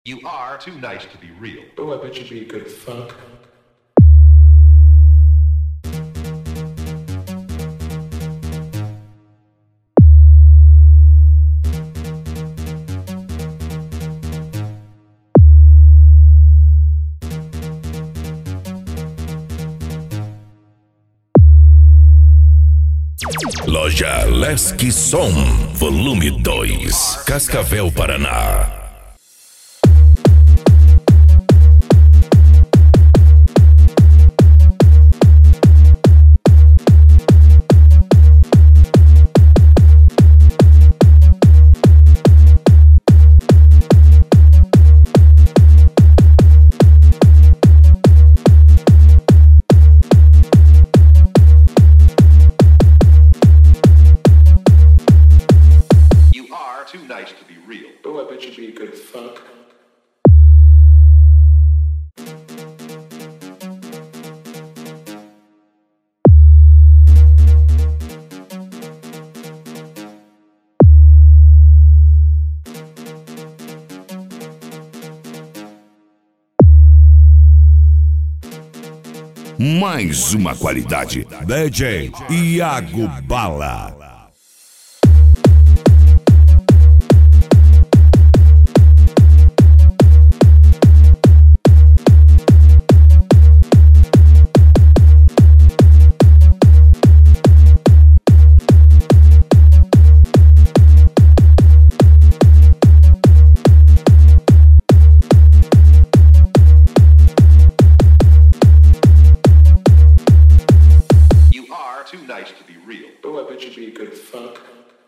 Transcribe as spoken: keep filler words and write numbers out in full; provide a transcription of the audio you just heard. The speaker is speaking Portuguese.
You are too nice to be real. Oh, I bet you'd be a good fuck. Loja Lesk Som, volume dois, Cascavel, Paraná. Too nice to be real. Oh, I bet you'd be a good fuck. Mais uma qualidade. D J Iago Bala.